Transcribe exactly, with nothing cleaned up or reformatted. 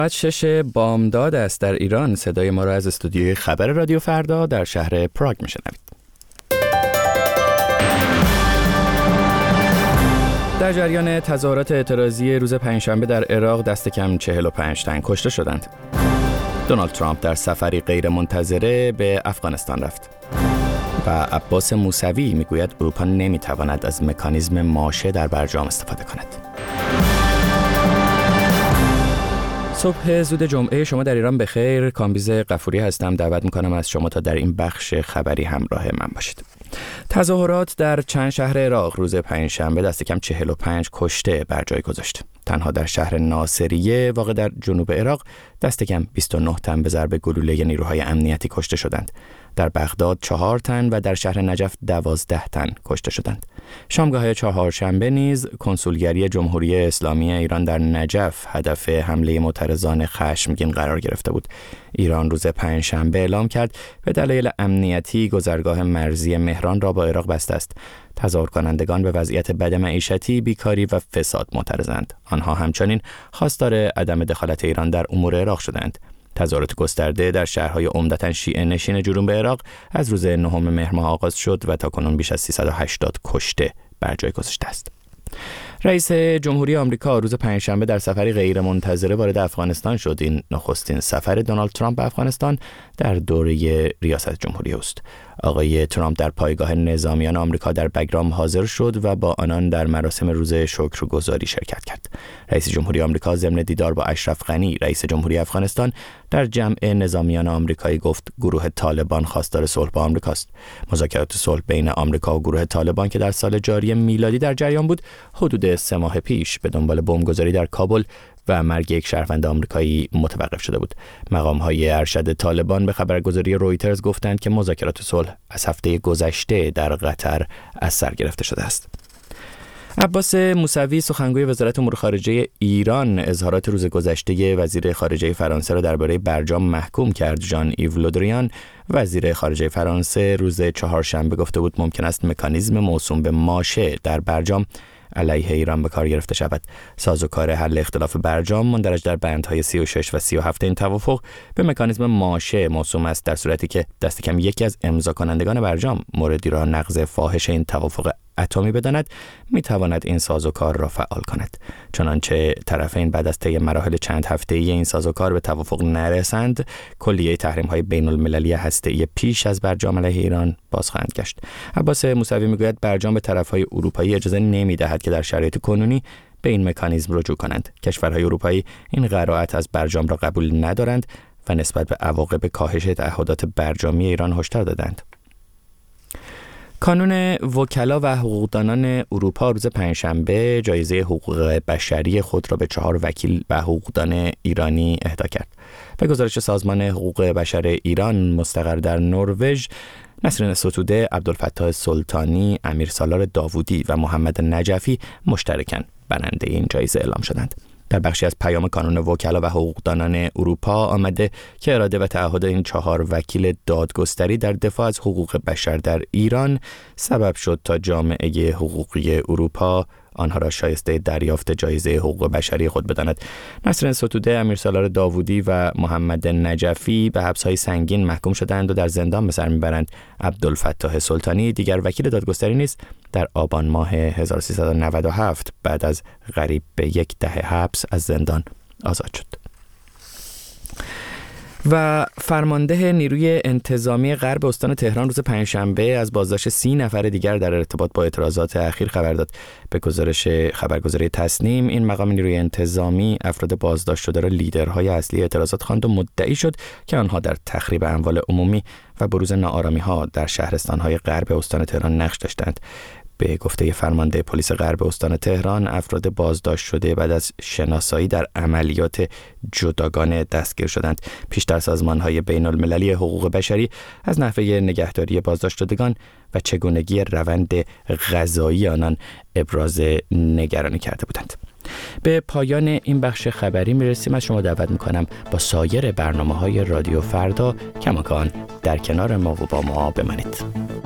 ساعت شش بامداد است در ایران. صدای ما را از استودیوی خبر رادیو فردا در شهر پراگ میشنوید. در جریان تظاهرات اعتراضی روز پنجشنبه در عراق دست کم چهل و پنج تن کشته شدند. دونالد ترامپ در سفری غیر منتظره به افغانستان رفت. و عباس موسوی میگوید اروپا نمیتواند از مکانیزم ماشه در برجام استفاده کند. صبح زود جمعه شما در ایران بخیر. کامبیز غفوری هستم. دعوت میکنم از شما تا در این بخش خبری همراه من باشید. تظاهرات در چند شهر عراق روز پنجشنبه دست کم چهل و پنج کشته بر جای گذاشت. تنها در شهر ناصریه واقع در جنوب عراق دست کم بیست و نه تن به ضرب گلوله نیروهای امنیتی کشته شدند. در بغداد چهار تن و در شهر نجف دوازده تن کشته شدند. شامگاه چهارشنبه نیز کنسولگری جمهوری اسلامی ایران در نجف هدف حمله معترضان خشمگین قرار گرفته بود. ایران روز پنجشنبه اعلام کرد به دلایل امنیتی گذرگاه مرزی مهران را با عراق بسته است. تظاهر کنندگان به وضعیت بد معیشتی، بیکاری و فساد معترضند. آنها همچنین خواستار عدم دخالت ایران در امور عراق شدند. تظاهرات گسترده در شهرهای عمدتاً شیعه نشین جنوب عراق از روز نهم مهر ماه آغاز شد و تاکنون بیش از سیصد و هشتاد کشته بر جای گذاشته است. رئیس جمهوری آمریکا روز پنجشنبه در سفری غیر منتظره وارد افغانستان شد. این نخستین سفر دونالد ترامپ به افغانستان در دوره ریاست جمهوری است. آقای ترامپ در پایگاه نظامیان آمریکا در بگرام حاضر شد و با آنان در مراسم روز شکرگزاری شرکت کرد. رئیس جمهوری آمریکا ضمن دیدار با اشرف غنی رئیس جمهوری افغانستان در جمع نظامیان آمریکایی گفت گروه طالبان خواستار صلح با آمریکاست. مذاکرات صلح بین آمریکا و گروه طالبان که در سال جاری میلادی در جریان بود، حدود سه ماه پیش به دنبال بمبگذاری در کابل و مرگ یک شهروند آمریکایی متوقف شده بود. مقام‌های ارشد طالبان به خبرگزاری رویترز گفتند که مذاکرات صلح از هفته گذشته در قطر از سر گرفته شده است. عباس موسوی سخنگوی وزارت امور خارجه ایران اظهارات روز گذشته وزیر خارجه فرانسه را درباره برجام محکوم کرد. ژان ایو لودریان وزیر خارجه فرانسه روز چهارشنبه گفته بود ممکن است مکانیزم موسوم به ماشه در برجام علیه ایران به کار گرفته شود. سازوکار حل اختلاف برجام مندرج در بندهای سی و شش و سی و هفت این توافق به مکانیزم ماشه موسوم است در صورتی که دست کم یکی از امضا کنندگان برجام موردی را نقض فاحش این توافق اتمی بداند میتواند این سازوکار را فعال کند. چنانچه طرفین بعد از طی مراحل چند هفته‌ای این سازوکار به توافق نرسند، کلیه تحریم‌های بین‌المللی هسته‌ای پیش از برجام علیه ایران باز خواهند گشت. عباس موسوی میگوید برجام به طرف‌های اروپایی اجازه نمی‌دهد که در شرایط کنونی به این مکانیزم رجوع کنند. کشورهای اروپایی این قرائت از برجام را قبول ندارند و نسبت به عواقب کاهش تعهدات برجامی ایران هشدار دادند. کانون وکلا و حقوقدانان اروپا روز پنجشنبه جایزه حقوق بشری خود را به چهار وکیل و حقوقدان ایرانی اهدا کرد. به گزارش سازمان حقوق بشر ایران مستقر در نروژ، نسرین ستوده، عبدالفتاح سلطانی، امیر سالار داوودی و محمد نجفی مشترکاً برنده این جایزه اعلام شدند. در بخشی از پیام کانون وکلا و حقوقدانان اروپا آمده که اراده و تعهد این چهار وکیل دادگستری در دفاع از حقوق بشر در ایران سبب شد تا جامعه حقوقی اروپا آنها را شایسته دریافت جایزه حقوق بشری خود بداند. نسرین ستوده، امیر سالار داوودی و محمد نجفی به حبس‌های سنگین محکوم شدند و در زندان به سر میبرند. عبدالفتاح سلطانی دیگر وکیل دادگستری نیز در آبان ماه هزار و سیصد و نود و هفت بعد از قریب به یک دهه حبس از زندان آزاد شد. و فرمانده نیروی انتظامی غرب استان تهران روز پنجشنبه از بازداشت سی نفر دیگر در ارتباط با اعتراضات اخیر خبر داد. به گزارش خبرگزاری تصنیم، این مقام نیروی انتظامی افراد بازداشت شده را لیدرهای اصلی اعتراضات خواند و مدعی شد که آنها در تخریب اموال عمومی و بروز ناآرامی‌ها در شهرستان‌های غرب استان تهران نقش داشتند. به گفته فرمانده پلیس غرب استان تهران، افراد بازداشت شده بعد از شناسایی در عملیات جداگانه دستگیر شدند. پیشتر سازمان‌های بین‌المللی حقوق بشری از نحوه نگهداری بازداشت شدگان و چگونگی روند قضایی آنان ابراز نگرانی کرده بودند. به پایان این بخش خبری میرسیم. از شما دعوت میکنم با سایر برنامه‌های رادیو فردا کماکان در کنار ما و با ما بمانید.